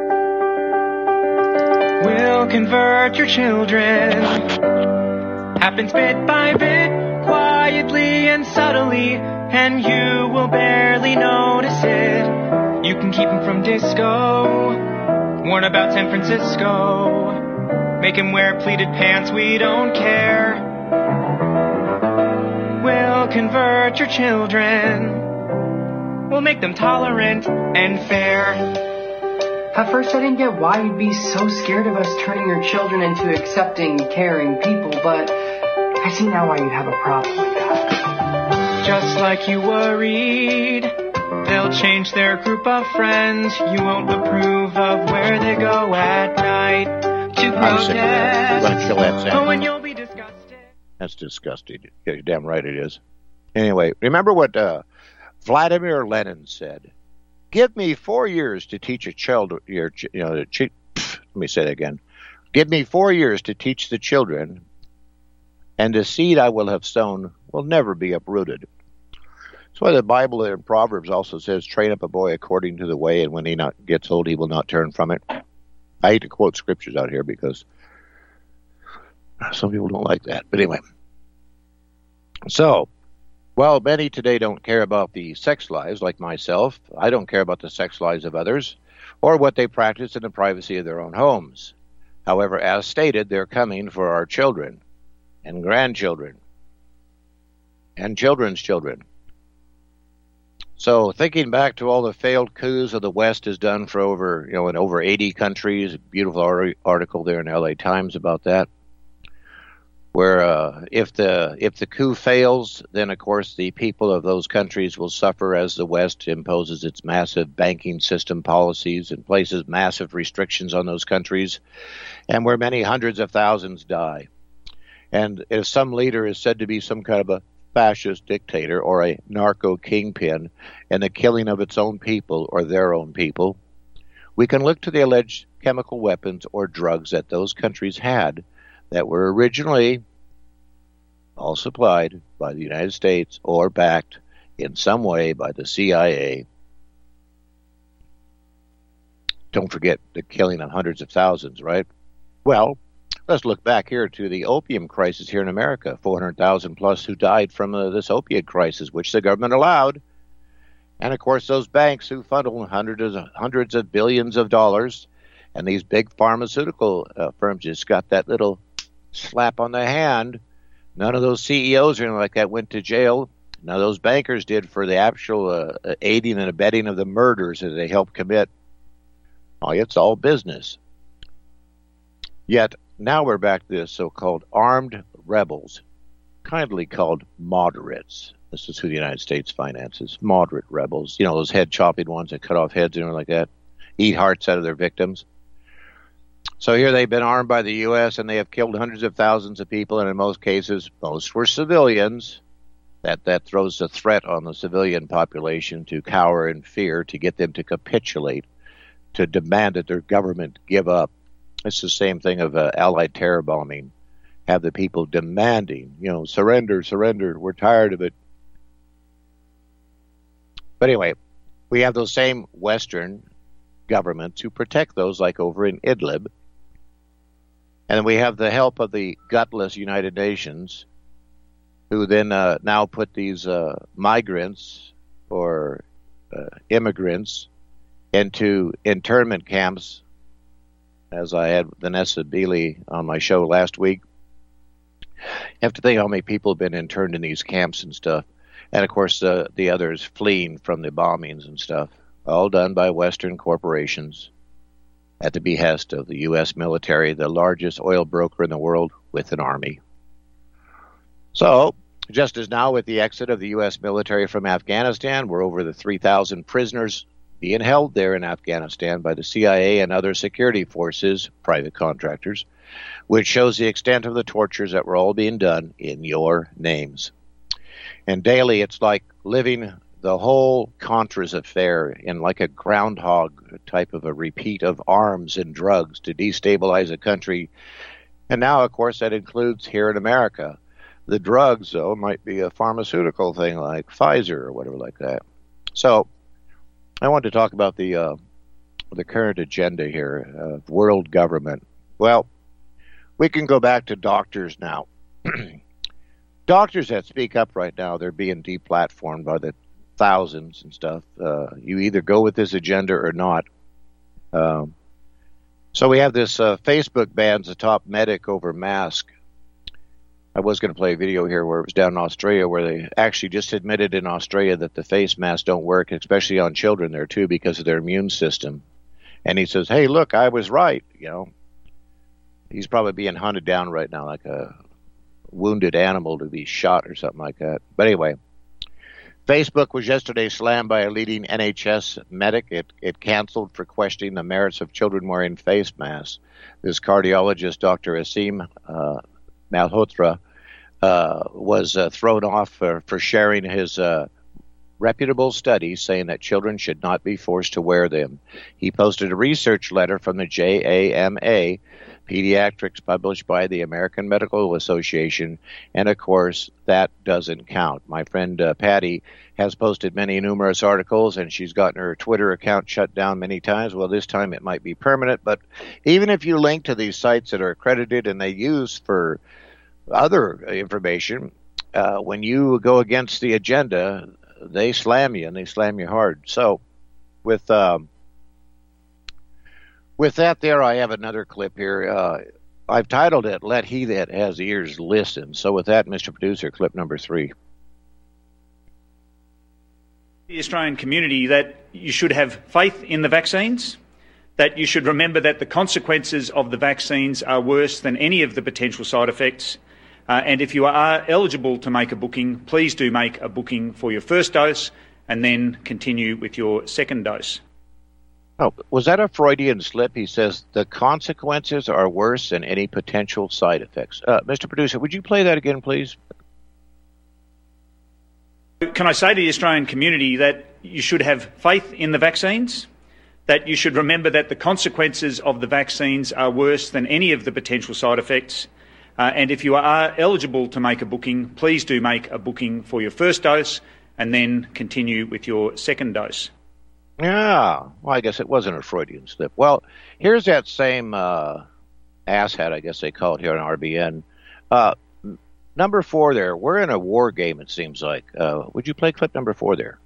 We'll convert your children. Happens bit by bit, quietly and subtly, and you will barely notice it. You can keep them from disco. Warn about San Francisco. Make him wear pleated pants, we don't care. We'll convert your children. We'll make them tolerant and fair. At first I didn't get why you'd be so scared of us turning your children into accepting, caring people, but I see now why you'd have a problem with that. Just like you worried, they'll change their group of friends. You won't approve of where they go at night to protest. I'm kill that sound. Oh, and you'll be disgusted. That's disgusting. You're damn right it is. Anyway, remember what Vladimir Lenin said. Give me 4 years to teach a child. Let me say that again. Give me 4 years to teach the children, and the seed I will have sown will never be uprooted. That's why the Bible in Proverbs also says, train up a boy according to the way, and when he gets old, he will not turn from it. I hate to quote scriptures out here because some people don't like that. But anyway. So, well, many today don't care about the sex lives like myself. I don't care about the sex lives of others or what they practice in the privacy of their own homes. However, as stated, they're coming for our children and grandchildren and children's children. So thinking back to all the failed coups of the West has done for in over 80 countries, a beautiful article there in LA Times about that, where if the coup fails, then of course the people of those countries will suffer as the West imposes its massive banking system policies and places massive restrictions on those countries, and where many hundreds of thousands die. And if some leader is said to be some kind of a fascist dictator or a narco kingpin in the killing of its own people or their own people, we can look to the alleged chemical weapons or drugs that those countries had that were originally all supplied by the United States or backed in some way by the CIA. Don't forget the killing of hundreds of thousands, right? Well, let's look back here to the opium crisis here in America. 400,000 plus who died from this opiate crisis, which the government allowed. And, of course, those banks who funneled hundreds of billions of dollars, and these big pharmaceutical firms just got that little slap on the hand. None of those CEOs or anything like that went to jail. None of those bankers did for the actual aiding and abetting of the murders that they helped commit. Oh, it's all business. Yet, now we're back to this so-called armed rebels, kindly called moderates. This is who the United States finances, moderate rebels. You know, those head-chopping ones that cut off heads and everything like that, eat hearts out of their victims. So here they've been armed by the U.S., and they have killed hundreds of thousands of people, and in most cases, most were civilians. That throws a threat on the civilian population to cower in fear, to get them to capitulate, to demand that their government give up. It's the same thing of Allied terror bombing. Have the people demanding, surrender, surrender, we're tired of it. But anyway, we have those same Western governments who protect those, like over in Idlib. And we have the help of the gutless United Nations, who then now put these migrants or immigrants into internment camps, as I had Vanessa Beeley on my show last week. You have to think how many people have been interned in these camps and stuff. And, of course, the others fleeing from the bombings and stuff, all done by Western corporations at the behest of the U.S. military, the largest oil broker in the world with an army. So, just as now with the exit of the U.S. military from Afghanistan, we're over the 3,000 prisoners being held there in Afghanistan by the CIA and other security forces, private contractors, which shows the extent of the tortures that were all being done in your names. And daily, it's like living the whole Contras affair in like a groundhog type of a repeat of arms and drugs to destabilize a country. And now, of course, that includes here in America. The drugs, though, might be a pharmaceutical thing like Pfizer or whatever like that. So I want to talk about the current agenda here of world government. Well, we can go back to doctors now. Doctors that speak up right now, they're being deplatformed by the thousands and stuff. You either go with this agenda or not. So we have this Facebook bans the top medic over mask. I was going to play a video here where it was down in Australia where they actually just admitted in Australia that the face masks don't work, especially on children there too, because of their immune system. And he says, hey, look, I was right. You know, he's probably being hunted down right now like a wounded animal to be shot or something like that. But anyway, Facebook was yesterday slammed by a leading NHS medic. It canceled for questioning the merits of children wearing face masks. This cardiologist, Dr. Asim Malhotra, was thrown off for sharing his reputable studies saying that children should not be forced to wear them. He posted a research letter from the JAMA Pediatrics published by the American Medical Association, and of course that doesn't count. My friend Patty has posted many numerous articles, and she's gotten her Twitter account shut down many times. Well, this time it might be permanent, but even if you link to these sites that are accredited and they use for other information, when you go against the agenda, they slam you, and they slam you hard. So with that there, I have another clip here. I've titled it, Let He That Has Ears Listen. So with that, Mr. Producer, clip number 3. The Australian community that you should have faith in the vaccines, that you should remember that the consequences of the vaccines are worse than any of the potential side effects. And if you are eligible to make a booking, please do make a booking for your first dose and then continue with your second dose. Oh, was that a Freudian slip? He says the consequences are worse than any potential side effects. Mr. Producer, would you play that again, please? Can I say to the Australian community that you should have faith in the vaccines, that you should remember that the consequences of the vaccines are worse than any of the potential side effects. And if you are eligible to make a booking, please do make a booking for your first dose and then continue with your second dose. Yeah, well, I guess it wasn't a Freudian slip. Well, here's that same asshat, I guess they call it here on RBN. Number 4 there, we're in a war game, it seems like. Would you play clip number 4 there?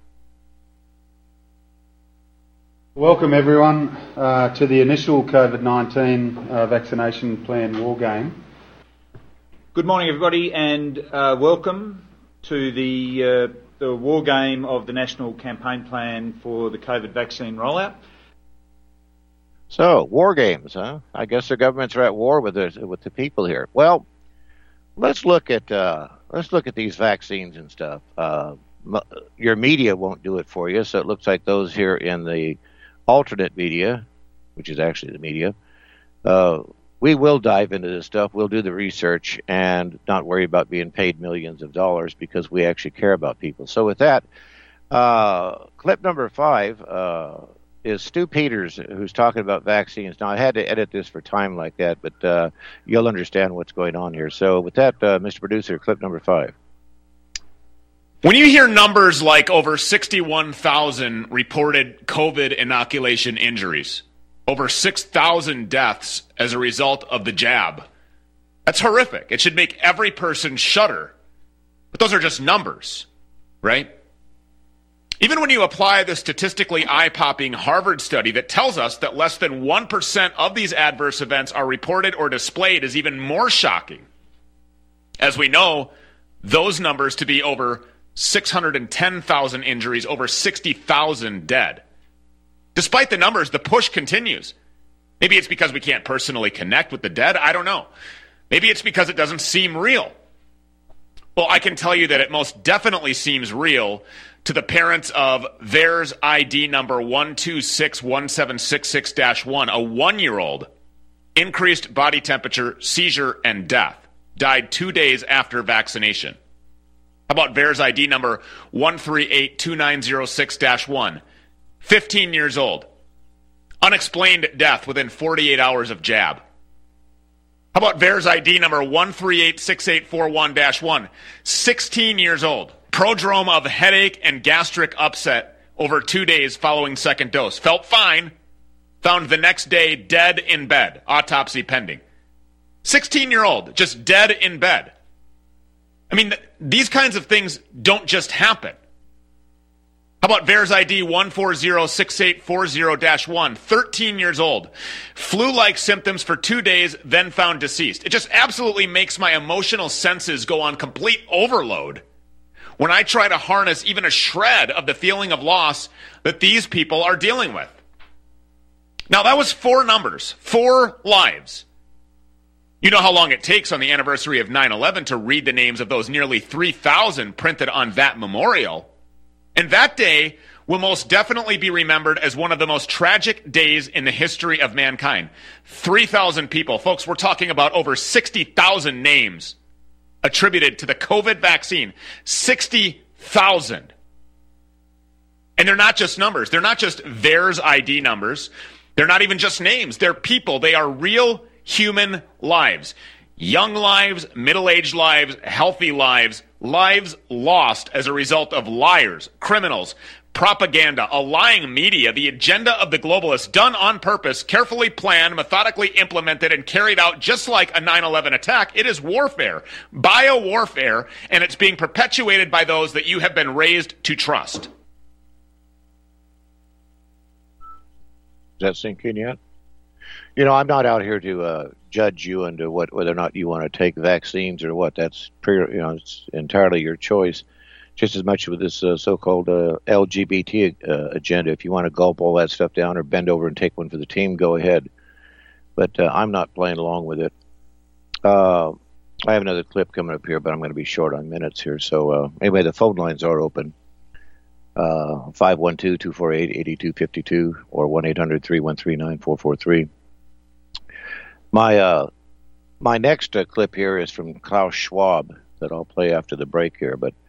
Welcome, everyone, to the initial COVID-19 vaccination plan war game. Good morning, everybody, and welcome to the war game of the National Campaign Plan for the COVID vaccine rollout. So, war games, huh? I guess the governments are at war with the people here. Well, let's look at these vaccines and stuff. Your media won't do it for you, so it looks like those here in the alternate media, which is actually the media, we will dive into this stuff. We'll do the research and not worry about being paid millions of dollars because we actually care about people. So with that, clip number 5 is Stu Peters, who's talking about vaccines. Now, I had to edit this for time like that, but you'll understand what's going on here. So with that, Mr. Producer, clip number 5. When you hear numbers like over 61,000 reported COVID inoculation injuries, over 6,000 deaths as a result of the jab, that's horrific. It should make every person shudder. But those are just numbers, right? Even when you apply the statistically eye-popping Harvard study that tells us that less than 1% of these adverse events are reported or displayed is even more shocking. As we know, those numbers to be over 610,000 injuries, over 60,000 dead. Despite the numbers, the push continues. Maybe it's because we can't personally connect with the dead. I don't know. Maybe it's because it doesn't seem real. Well, I can tell you that it most definitely seems real to the parents of VAERS ID number 1261766-1, a 1-year-old, increased body temperature, seizure, and death, died 2 days after vaccination. How about VAERS ID number 1382906-1, 15 years old, unexplained death within 48 hours of jab. How about VAERS ID number 1386841-1, 16 years old, prodrome of headache and gastric upset over 2 days following second dose. Felt fine, found the next day dead in bed, autopsy pending. 16-year-old, just dead in bed. I mean, these kinds of things don't just happen. How about VAERS ID 1406840-1, 13 years old, flu-like symptoms for 2 days, then found deceased. It just absolutely makes my emotional senses go on complete overload when I try to harness even a shred of the feeling of loss that these people are dealing with. Now, that was 4 numbers, 4 lives. You know how long it takes on the anniversary of 9/11 to read the names of those nearly 3,000 printed on that memorial. And that day will most definitely be remembered as one of the most tragic days in the history of mankind. 3,000 people. Folks, we're talking about over 60,000 names attributed to the COVID vaccine. 60,000. And they're not just numbers. They're not just VAERS ID numbers. They're not even just names. They're people. They are real human lives. Young lives, middle-aged lives, healthy lives, lives lost as a result of liars, criminals, propaganda, a lying media, the agenda of the globalists, done on purpose, carefully planned, methodically implemented, and carried out just like a 9/11 attack. It is warfare, bio-warfare, and it's being perpetuated by those that you have been raised to trust. Does that sink in yet? You know, I'm not out here to judge you into whether or not you want to take vaccines or what. That's it's entirely your choice. Just as much with this so-called LGBT agenda. If you want to gulp all that stuff down or bend over and take one for the team, go ahead. But I'm not playing along with it. I have another clip coming up here, but I'm going to be short on minutes here. So anyway, the phone lines are open. 512-248-8252 or 1-800-313-9443. My next clip here is from Klaus Schwab that I'll play after the break here. But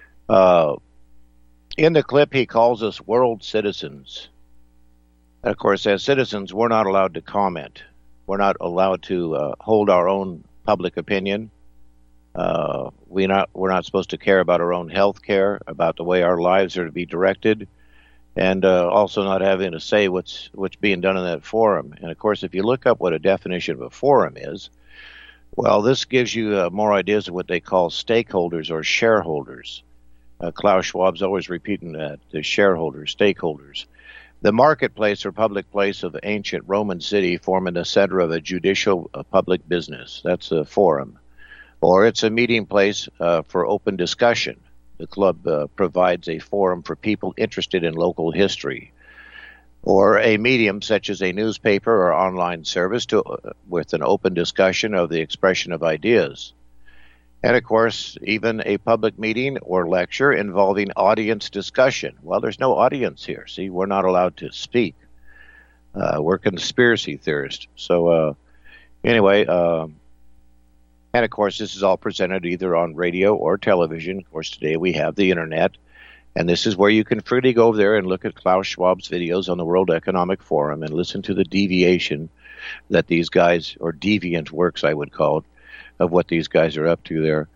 in the clip, he calls us world citizens. And of course, as citizens, we're not allowed to comment. We're not allowed to hold our own public opinion. We're not supposed to care about our own health care, about the way our lives are to be directed, and also not having to say what's being done in that forum. And of course, if you look up what a definition of a forum is, well, this gives you more ideas of what they call stakeholders or shareholders. Klaus Schwab's always repeating that, the shareholders, stakeholders. The marketplace or public place of ancient Roman city forming the center of a judicial public business. That's a forum. Or it's a meeting place for open discussion. The club provides a forum for people interested in local history. Or a medium such as a newspaper or online service with an open discussion of the expression of ideas. And of course, even a public meeting or lecture involving audience discussion. Well, there's no audience here. See, we're not allowed to speak. We're conspiracy theorists. So anyway, and of course, this is all presented either on radio or television. Of course, today we have the internet. And this is where you can freely go over there and look at Klaus Schwab's videos on the World Economic Forum and listen to the deviation that these guys, or deviant works I would call it, of what these guys are up to there.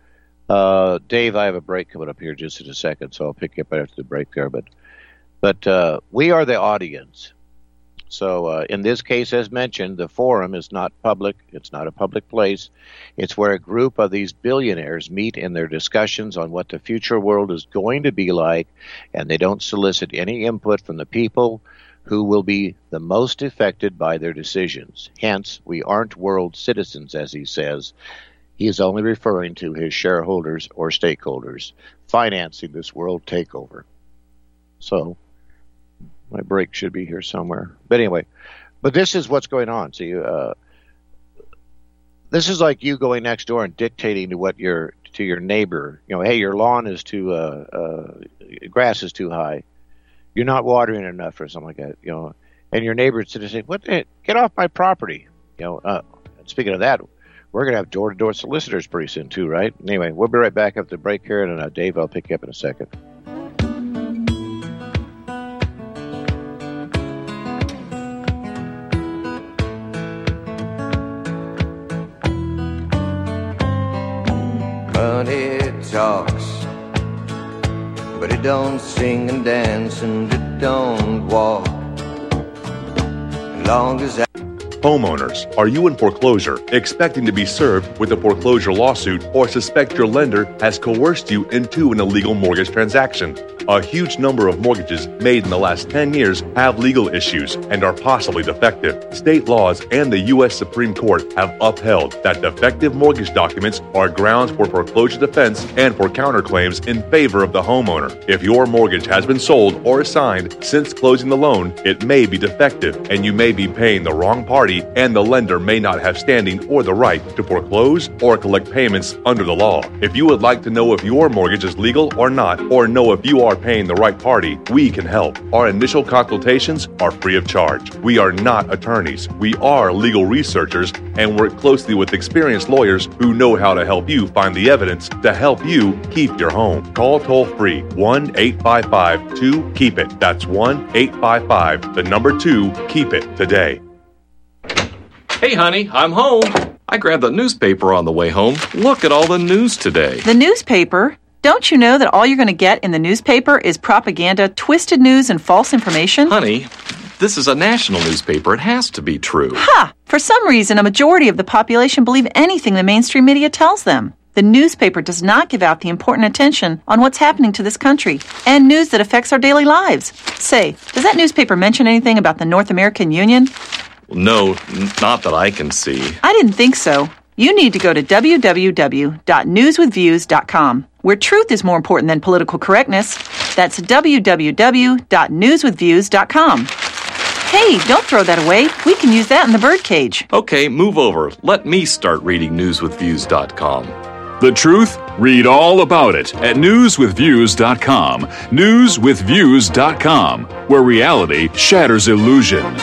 Dave, I have a break coming up here just in a second, so I'll pick you up after the break there. But we are the audience. So in this case, as mentioned, the forum is not public. It's not a public place. It's where a group of these billionaires meet in their discussions on what the future world is going to be like, and they don't solicit any input from the people who will be the most affected by their decisions. Hence, we aren't world citizens, as he says. He is only referring to his shareholders or stakeholders financing this world takeover. So my break should be here somewhere. But anyway, this is what's going on. See, this is like you going next door and dictating to your neighbor. Hey, your lawn is grass is too high. You're not watering enough, or something like that. And your neighbor sitting saying, "What? Get off my property!" Speaking of that, we're gonna have door-to-door solicitors pretty soon too, right? Anyway, we'll be right back after the break here, and Dave, I'll pick you up in a second. Money talks, but it don't sing and dance, and it don't walk. As long as Homeowners, are you in foreclosure, expecting to be served with a foreclosure lawsuit, or suspect your lender has coerced you into an illegal mortgage transaction? A huge number of mortgages made in the last 10 years have legal issues and are possibly defective. State laws and the U.S. Supreme Court have upheld that defective mortgage documents are grounds for foreclosure defense and for counterclaims in favor of the homeowner. If your mortgage has been sold or assigned since closing the loan, it may be defective and you may be paying the wrong party, and the lender may not have standing or the right to foreclose or collect payments under the law. If you would like to know if your mortgage is legal or not, or know if you are paying the right party, we can help. Our initial consultations are free of charge. We are not attorneys. We are legal researchers and work closely with experienced lawyers who know how to help you find the evidence to help you keep your home. Call toll-free 1-855-2-KEEP-IT. That's 1-855-2-KEEP-IT today. Hey, honey, I'm home. I grabbed the newspaper on the way home. Look at all the news today. The newspaper? Don't you know that all you're going to get in the newspaper is propaganda, twisted news, and false information? Honey, this is a national newspaper. It has to be true. Ha! For some reason, a majority of the population believe anything the mainstream media tells them. The newspaper does not give out the important attention on what's happening to this country and news that affects our daily lives. Say, does that newspaper mention anything about the North American Union? No, not that I can see. I didn't think so. You need to go to www.newswithviews.com, where truth is more important than political correctness. That's www.newswithviews.com. Hey, don't throw that away. We can use that in the birdcage. Okay, move over. Let me start reading newswithviews.com. The truth? Read all about it at newswithviews.com. Newswithviews.com, where reality shatters illusion.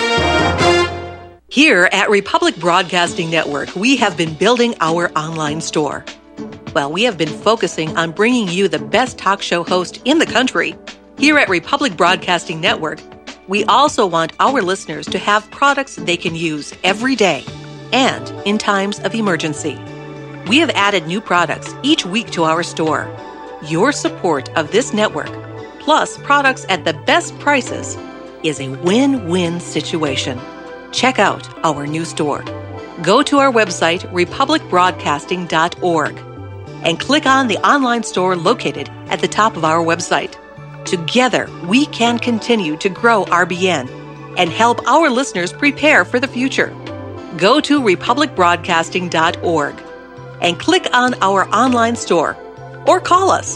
Here at Republic Broadcasting Network, we have been building our online store. Well, we have been focusing on bringing you the best talk show host in the country. Here at Republic Broadcasting Network, we also want our listeners to have products they can use every day and in times of emergency. We have added new products each week to our store. Your support of this network, plus products at the best prices, is a win-win situation. Check out our new store. Go to our website, republicbroadcasting.org, and click on the online store located at the top of our website. Together, we can continue to grow RBN and help our listeners prepare for the future. Go to republicbroadcasting.org and click on our online store or call us.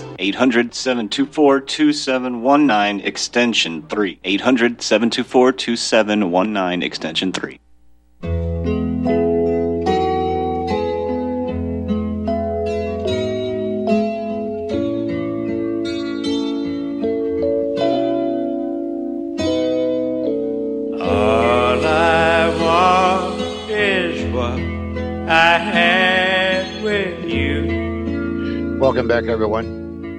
800-724-2719, extension 3. 800-724-2719, extension 3. All I want is what I had with you. Welcome back, everyone.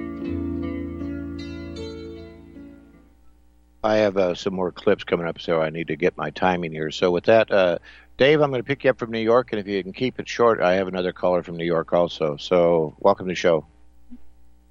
I have some more clips coming up, so I need to get my timing here. So with that, Dave, I'm going to pick you up from New York, and if you can keep it short, I have another caller from New York also. So welcome to the show.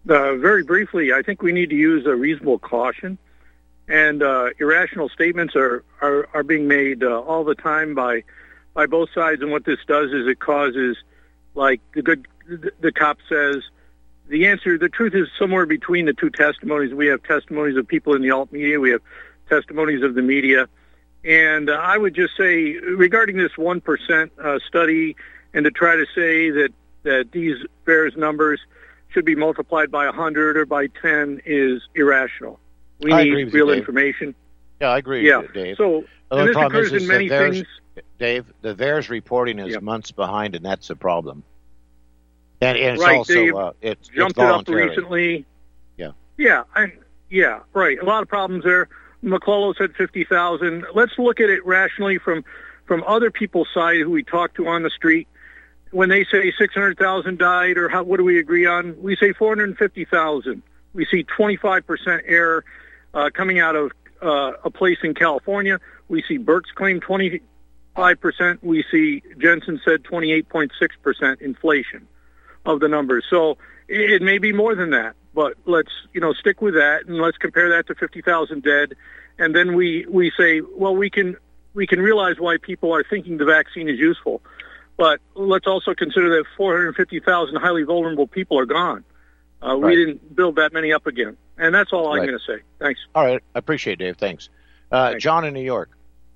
Very briefly, I think we need to use a reasonable caution. And irrational statements are being made all the time by both sides. And what this does is it causes, like the cop says, the truth is somewhere between the two testimonies. We have testimonies of people in the alt media. We have testimonies of the media. And I would just say, regarding this 1% study, and to try to say that these VAERS numbers should be multiplied by 100 or by 10 is irrational. We need real information. Yeah, I agree with you, Dave. So, and this occurs in many things. Dave, the VAERS reporting is months behind, and that's the problem. And it's right, also Dave, it's jumped voluntary. it up recently. Yeah. Yeah, right. A lot of problems there. McClellan said 50,000. Let's look at it rationally from other people's side who we talk to on the street. When they say 600,000 died, or what do we agree on? We say 450,000. We see 25% error coming out of a place in California. We see Burke's claim 25%. We see Jensen said 28.6% inflation of the numbers. So it may be more than that, but let's stick with that, and let's compare that to 50,000 dead. And then we say, well, we can realize why people are thinking the vaccine is useful. But let's also consider that 450,000 highly vulnerable people are gone. Right. We didn't build that many up again. And that's all I'm Right. going to say. Thanks. All right. I appreciate it, Dave. Thanks. John in New York.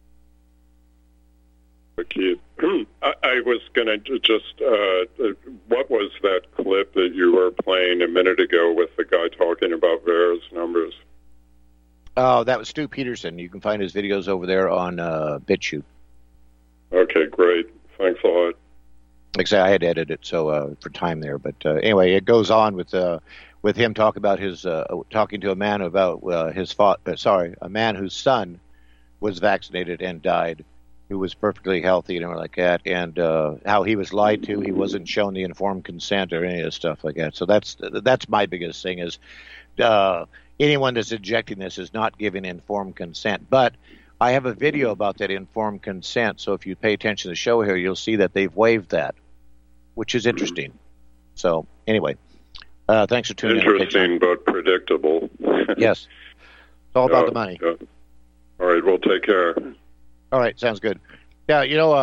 Keith, I was going to just, what was that clip that you were playing a minute ago with the guy talking about VAERS numbers? Oh, that was Stu Peterson. You can find his videos over there on BitChute. Okay, great. Thanks a lot. Like I said, I had to edit it for time there, but anyway, it goes on with him talking about talking to a man about a man whose son was vaccinated and died, who was perfectly healthy and everything like that, and how he was lied to. He wasn't shown the informed consent or any of the stuff like that. So that's my biggest thing is anyone that's injecting this is not giving informed consent. But I have a video about that informed consent, so if you pay attention to the show here, you'll see that they've waived that, which is interesting. So anyway, thanks for tuning in. Interesting, but predictable. Yes. It's all about the money. Yeah. All right, well, take care. All right, sounds good. Yeah,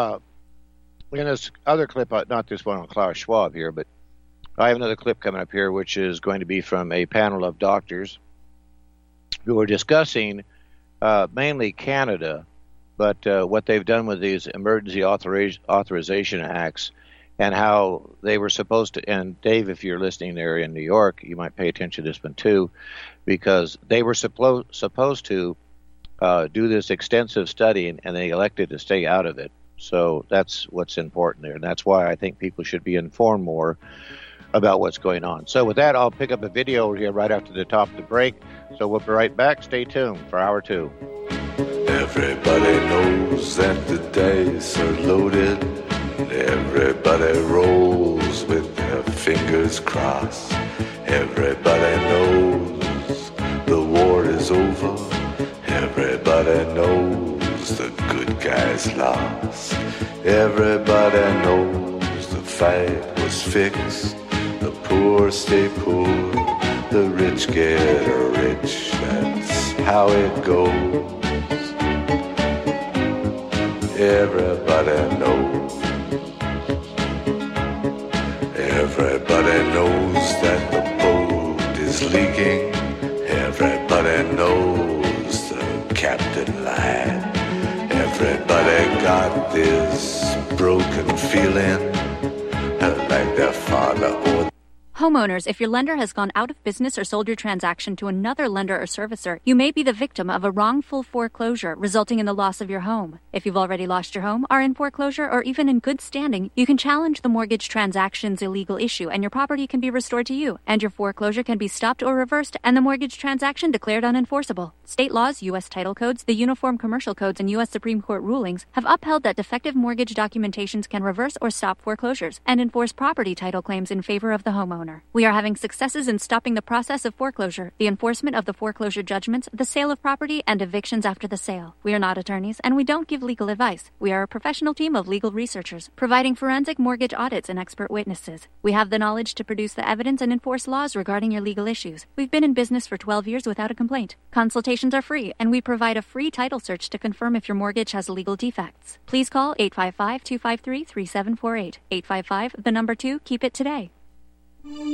in this other clip, not this one on Klaus Schwab here, but I have another clip coming up here, which is going to be from a panel of doctors who are discussing mainly Canada, but what they've done with these emergency authorization acts and how they were supposed to, and Dave, if you're listening there in New York, you might pay attention to this one too, because they were supposed to do this extensive studying, and they elected to stay out of it. So that's what's important there, and that's why I think people should be informed more about what's going on. So with that, I'll pick up a video here right after the top of the break. So we'll be right back. Stay tuned for hour two. Everybody knows that the dice are loaded. Everybody rolls with their fingers crossed. Everybody knows the war is over. Everybody knows the good guys lost. Everybody knows the fight was fixed. The poor stay poor, the rich get rich. That's how it goes. Everybody knows. Everybody knows that the boat is leaking. Everybody knows the captain lied. Everybody got this broken feeling like their father or Homeowners, if your lender has gone out of business or sold your transaction to another lender or servicer, you may be the victim of a wrongful foreclosure, resulting in the loss of your home. If you've already lost your home, are in foreclosure, or even in good standing, you can challenge the mortgage transaction's illegal issue, and your property can be restored to you, and your foreclosure can be stopped or reversed, and the mortgage transaction declared unenforceable. State laws, U.S. title codes, the Uniform Commercial Codes, and U.S. Supreme Court rulings have upheld that defective mortgage documentations can reverse or stop foreclosures and enforce property title claims in favor of the homeowner. homeowner. We are having successes in stopping the process of foreclosure, the enforcement of the foreclosure judgments, the sale of property, and evictions after the sale. We are not attorneys, and we don't give legal advice. We are a professional team of legal researchers, providing forensic mortgage audits and expert witnesses. We have the knowledge to produce the evidence and enforce laws regarding your legal issues. We've been in business for 12 years without a complaint. Consultations are free, and we provide a free title search to confirm if your mortgage has legal defects. Please call 855-253-3748. 855, the number 2, keep it today.